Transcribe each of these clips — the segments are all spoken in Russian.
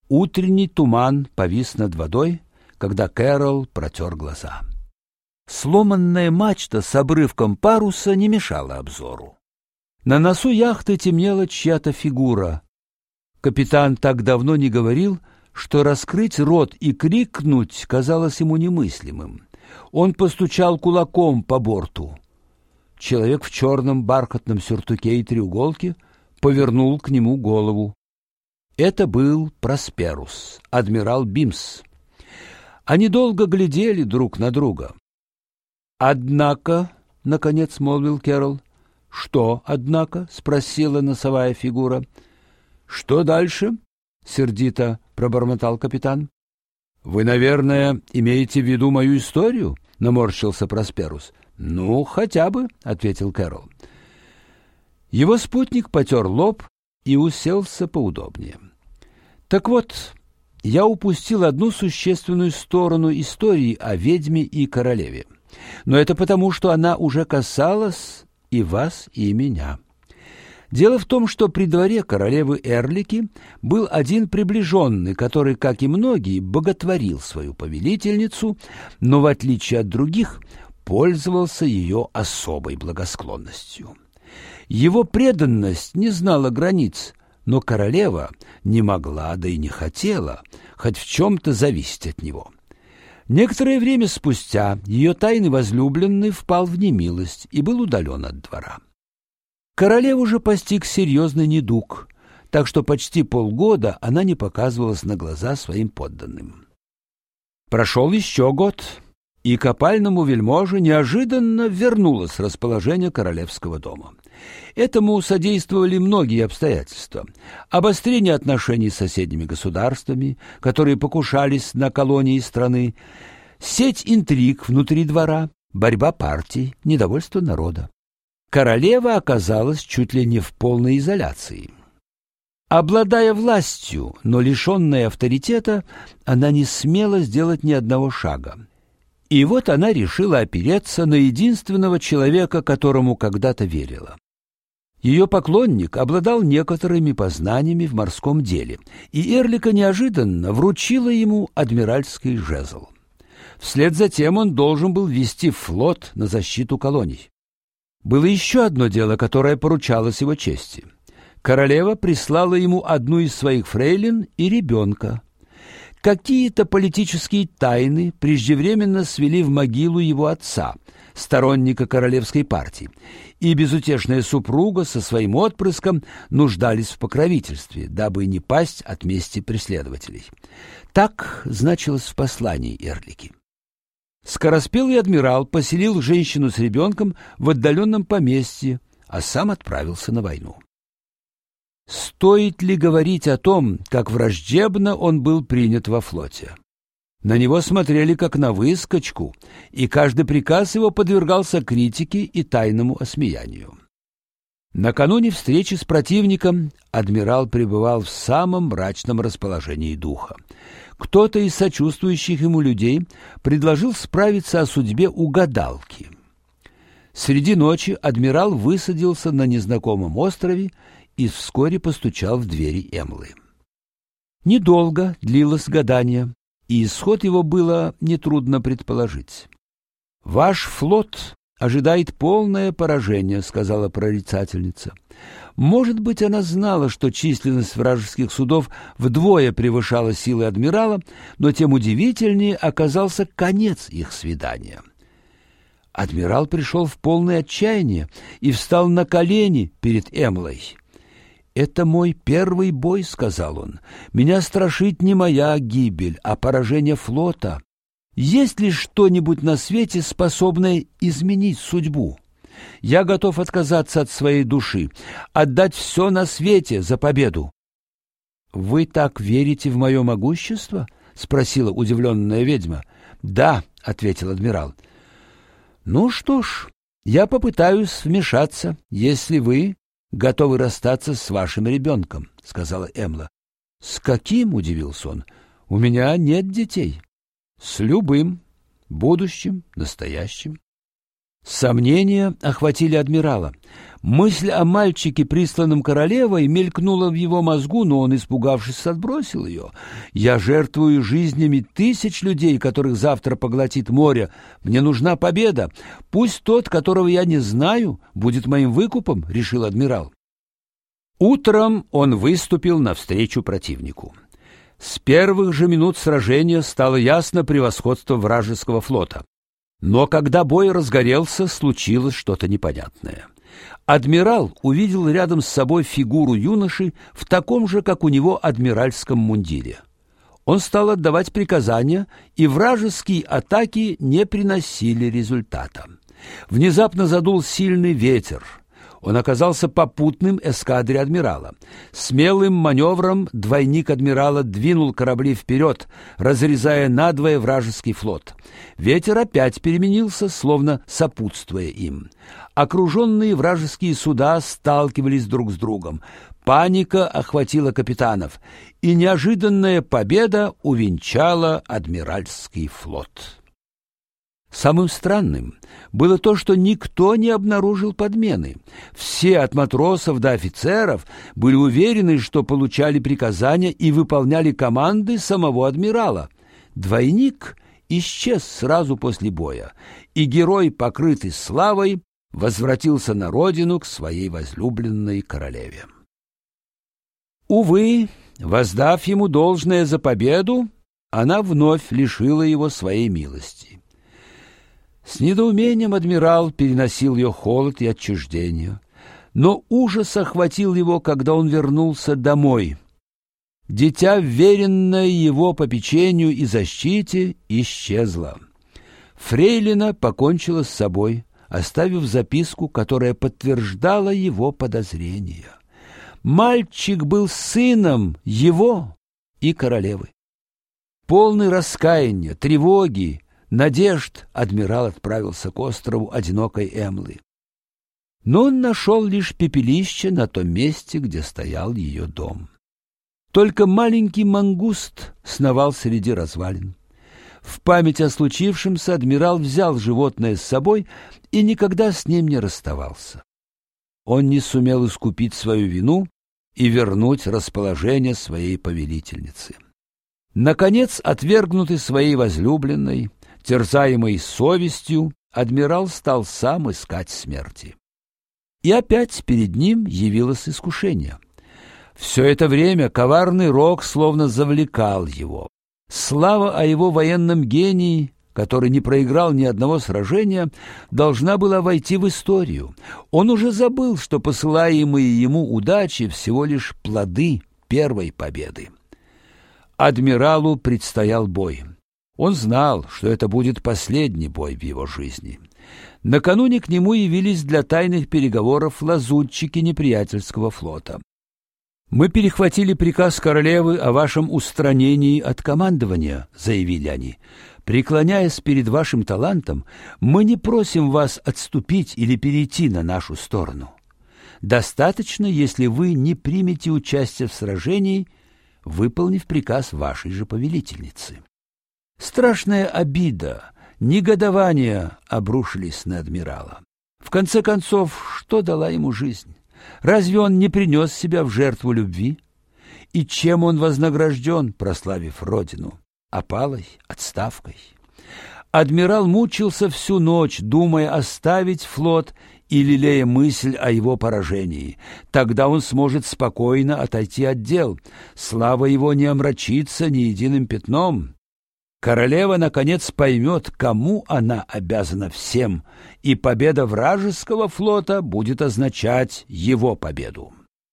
Утренний туман повис над водой, когда Кэрол протер глаза. Сломанная мачта с обрывком паруса не мешала обзору. На носу яхты темнела чья-то фигура. Капитан так давно не говорил, что раскрыть рот и крикнуть казалось ему немыслимым. Он постучал кулаком по борту. Человек в черном бархатном сюртуке и треуголке повернул к нему голову. Это был Просперус, адмирал Бимс. Они долго глядели друг на друга. «Однако», — наконец молвил Кэрол. «Что, однако?» — спросила носовая фигура. «Что дальше?» — сердито пробормотал капитан. «Вы, наверное, имеете в виду мою историю?» — наморщился Просперус. «Ну, хотя бы», — ответил Кэрол. Его спутник потер лоб и уселся поудобнее. «Так вот, я упустил одну существенную сторону истории о ведьме и королеве. Но это потому, что она уже касалась и вас, и меня. Дело в том, что при дворе королевы Эрлики был один приближенный, который, как и многие, боготворил свою повелительницу, но, в отличие от других, пользовался ее особой благосклонностью. Его преданность не знала границ, но королева не могла, да и не хотела, хоть в чем-то зависеть от него. Некоторое время спустя ее тайный возлюбленный впал в немилость и был удален от двора. Королеву же постиг серьезный недуг, так что почти полгода она не показывалась на глаза своим подданным. Прошел еще год, и к опальному вельможе неожиданно вернулось расположение королевского дома. Этому содействовали многие обстоятельства. Обострение отношений с соседними государствами, которые покушались на колонии страны, сеть интриг внутри двора, борьба партий, недовольство народа. Королева оказалась чуть ли не в полной изоляции. Обладая властью, но лишенная авторитета, она не смела сделать ни одного шага. И вот она решила опереться на единственного человека, которому когда-то верила. Ее поклонник обладал некоторыми познаниями в морском деле, и Эрлика неожиданно вручила ему адмиральский жезл. Вслед за тем он должен был вести флот на защиту колоний. Было еще одно дело, которое поручалось его чести. Королева прислала ему одну из своих фрейлин и ребенка. Какие-то политические тайны преждевременно свели в могилу его отца, сторонника королевской партии, и безутешная супруга со своим отпрыском нуждались в покровительстве, дабы не пасть от мести преследователей. Так значилось в послании Эрлики. Скороспелый адмирал поселил женщину с ребенком в отдаленном поместье, а сам отправился на войну. Стоит ли говорить о том, как враждебно он был принят во флоте? На него смотрели как на выскочку, и каждый приказ его подвергался критике и тайному осмеянию. Накануне встречи с противником адмирал пребывал в самом мрачном расположении духа. Кто-то из сочувствующих ему людей предложил справиться о судьбе у гадалки. Среди ночи адмирал высадился на незнакомом острове и вскоре постучал в двери Эмлы. Недолго длилось гадание, и исход его было нетрудно предположить. «Ваш флот ожидает полное поражение», — сказала прорицательница. Может быть, она знала, что численность вражеских судов вдвое превышала силы адмирала, но тем удивительнее оказался конец их свидания. Адмирал пришел в полное отчаяние и встал на колени перед Эмлой. «Это мой первый бой», — сказал он. «Меня страшит не моя гибель, а поражение флота. Есть ли что-нибудь на свете, способное изменить судьбу? Я готов отказаться от своей души, отдать все на свете за победу». «Вы так верите в мое могущество?» — спросила удивленная ведьма. «Да», — ответил адмирал. «Ну что ж, я попытаюсь вмешаться, если вы готовы расстаться с вашим ребенком», — сказала Эмла. «С каким?» — удивился он. «У меня нет детей». «С любым, будущим, настоящим». Сомнения охватили адмирала. Мысль о мальчике, присланном королевой, мелькнула в его мозгу, но он, испугавшись, отбросил ее. «Я жертвую жизнями тысяч людей, которых завтра поглотит море. Мне нужна победа. Пусть тот, которого я не знаю, будет моим выкупом», — решил адмирал. Утром он выступил навстречу противнику. С первых же минут сражения стало ясно превосходство вражеского флота. Но когда бой разгорелся, случилось что-то непонятное. Адмирал увидел рядом с собой фигуру юноши в таком же, как у него, адмиральском мундире. Он стал отдавать приказания, и вражеские атаки не приносили результата. Внезапно задул сильный ветер. Он оказался попутным эскадре адмирала. Смелым маневром двойник адмирала двинул корабли вперед, разрезая надвое вражеский флот. Ветер опять переменился, словно сопутствуя им. Окруженные вражеские суда сталкивались друг с другом. Паника охватила капитанов, и неожиданная победа увенчала адмиральский флот. Самым странным было то, что никто не обнаружил подмены. Все, от матросов до офицеров, были уверены, что получали приказания и выполняли команды самого адмирала. Двойник исчез сразу после боя, и герой, покрытый славой, возвратился на родину к своей возлюбленной королеве. Увы, воздав ему должное за победу, она вновь лишила его своей милости. С недоумением адмирал переносил ее холод и отчуждение, но ужас охватил его, когда он вернулся домой. Дитя, вверенное его попечению и защите, исчезло. Фрейлина покончила с собой, оставив записку, которая подтверждала его подозрения. Мальчик был сыном его и королевы. Полный раскаяния, тревоги, надежд, адмирал отправился к острову одинокой Эмлы. Но он нашел лишь пепелище на том месте, где стоял ее дом. Только маленький мангуст сновал среди развалин. В память о случившемся адмирал взял животное с собой и никогда с ним не расставался. Он не сумел искупить свою вину и вернуть расположение своей повелительницы. Наконец, отвергнутый своей возлюбленной, терзаемый совестью, адмирал стал сам искать смерти. И опять перед ним явилось искушение. Все это время коварный рок словно завлекал его. Слава о его военном гении, который не проиграл ни одного сражения, должна была войти в историю. Он уже забыл, что посылаемые ему удачи всего лишь плоды первой победы. Адмиралу предстоял бой. Он знал, что это будет последний бой в его жизни. Накануне к нему явились для тайных переговоров лазутчики неприятельского флота. «Мы перехватили приказ королевы о вашем устранении от командования», — заявили они. «Преклоняясь перед вашим талантом, мы не просим вас отступить или перейти на нашу сторону. Достаточно, если вы не примете участие в сражении, выполнив приказ вашей же повелительницы». Страшная обида, негодование обрушились на адмирала. В конце концов, что дала ему жизнь? Разве он не принес себя в жертву любви? И чем он вознагражден, прославив родину? Опалой, отставкой? Адмирал мучился всю ночь, думая оставить флот и лелея мысль о его поражении. Тогда он сможет спокойно отойти от дел. Слава его не омрачится ни единым пятном. Королева, наконец, поймет, кому она обязана всем, и победа вражеского флота будет означать его победу.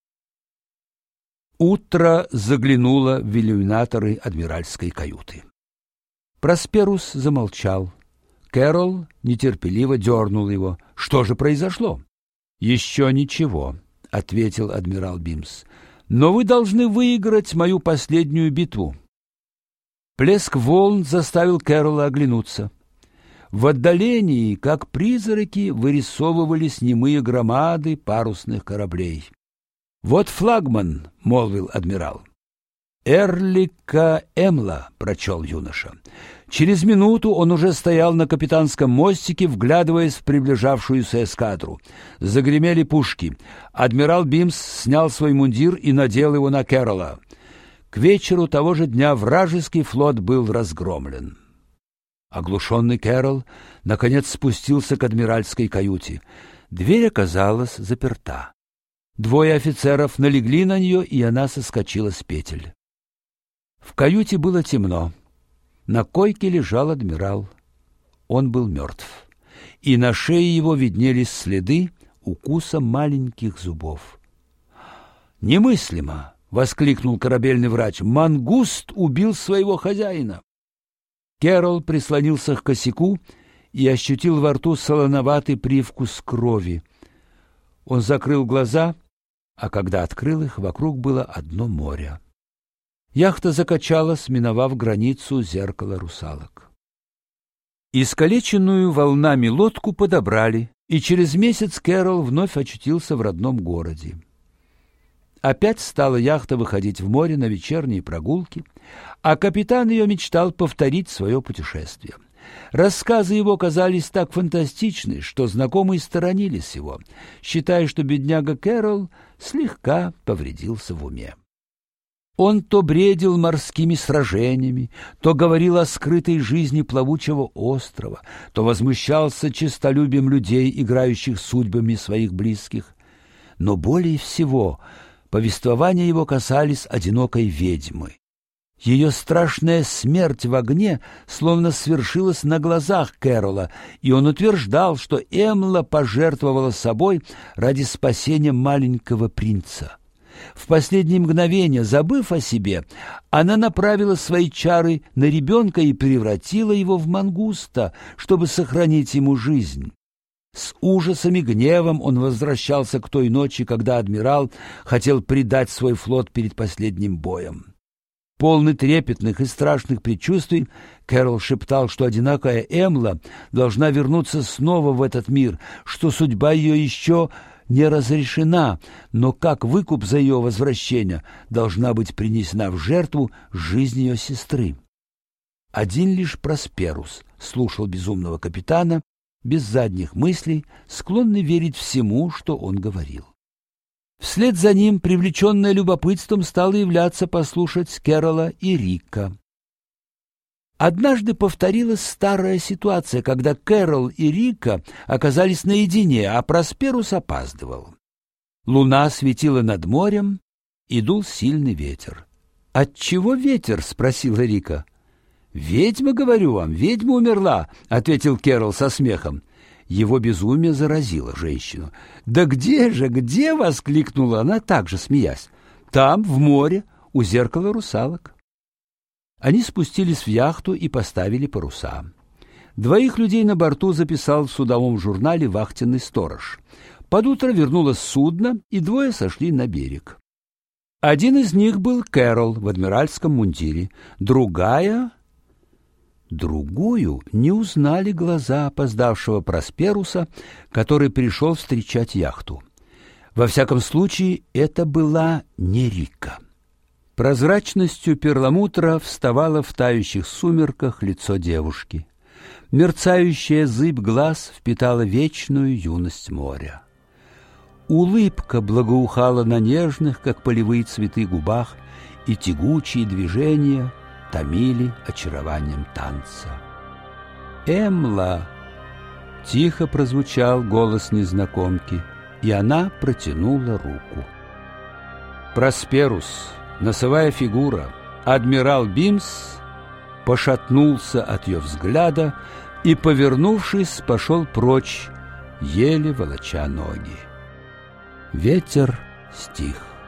Утро заглянуло в иллюминаторы адмиральской каюты. Просперус замолчал. Кэрол нетерпеливо дернул его. Что же произошло? «Еще ничего», — ответил адмирал Бимс. «Но вы должны выиграть мою последнюю битву». Плеск волн заставил Кэрола оглянуться. В отдалении, как призраки, вырисовывались немые громады парусных кораблей. «Вот флагман», — молвил адмирал. «Эрлика Эмла», — прочел юноша. Через минуту он уже стоял на капитанском мостике, вглядываясь в приближавшуюся эскадру. Загремели пушки. Адмирал Бимс снял свой мундир и надел его на Кэрролла. К вечеру того же дня вражеский флот был разгромлен. Оглушенный Кэрролл наконец спустился к адмиральской каюте. Дверь оказалась заперта. Двое офицеров налегли на нее, и она соскочила с петель. В каюте было темно. На койке лежал адмирал. Он был мертв, и на шее его виднелись следы укуса маленьких зубов. «Немыслимо!» — воскликнул корабельный врач. «Мангуст убил своего хозяина!» Кэрролл прислонился к косяку и ощутил во рту солоноватый привкус крови. Он закрыл глаза, а когда открыл их, вокруг было одно море. Яхта закачалась, миновав границу зеркала русалок. Искалеченную волнами лодку подобрали, и через месяц Кэрролл вновь очутился в родном городе. Опять стала яхта выходить в море на вечерние прогулки, а капитан ее мечтал повторить свое путешествие. Рассказы его казались так фантастичны, что знакомые сторонились его, считая, что бедняга Кэрролл слегка повредился в уме. Он то бредил морскими сражениями, то говорил о скрытой жизни плавучего острова, то возмущался честолюбием людей, играющих судьбами своих близких. Но более всего повествования его касались одинокой ведьмы. Ее страшная смерть в огне словно свершилась на глазах Кэрролла, и он утверждал, что Эмла пожертвовала собой ради спасения маленького принца. В последние мгновения, забыв о себе, она направила свои чары на ребенка и превратила его в мангуста, чтобы сохранить ему жизнь. С ужасом и гневом он возвращался к той ночи, когда адмирал хотел предать свой флот перед последним боем. Полный трепетных и страшных предчувствий, Кэрролл шептал, что одинокая Эмла должна вернуться снова в этот мир, что судьба ее еще не разрешена, но как выкуп за ее возвращение должна быть принесена в жертву жизнь ее сестры. Один лишь Просперус слушал безумного капитана, без задних мыслей, склонный верить всему, что он говорил. Вслед за ним, привлеченная любопытством, стала являться послушать Кэрролла и Рика. Однажды повторилась старая ситуация, когда Кэрролл и Рика оказались наедине, а Просперус опаздывал. Луна светила над морем, и дул сильный ветер. «Отчего ветер?» — спросила Рика. «Ведьма, говорю вам, ведьма умерла», — ответил Кэрролл со смехом. Его безумие заразило женщину. «Да где же, где?» — воскликнула она, также смеясь. «Там, в море, у зеркала русалок». Они спустились в яхту и поставили паруса. Двоих людей на борту записал в судовом журнале вахтенный сторож. Под утро вернулось судно, и двое сошли на берег. Один из них был Кэрролл в адмиральском мундире, Другую не узнали глаза опоздавшего Просперуса, который пришел встречать яхту. Во всяком случае, это была не Рика. Прозрачностью перламутра вставало в тающих сумерках лицо девушки. Мерцающая зыбь глаз впитала вечную юность моря. Улыбка благоухала на нежных, как полевые цветы, губах, и тягучие движения томили очарованием танца. «Эмла!» — тихо прозвучал голос незнакомки, и она протянула руку. Просперус, носовая фигура, адмирал Бимс, пошатнулся от ее взгляда и, повернувшись, пошел прочь, еле волоча ноги. Ветер стих.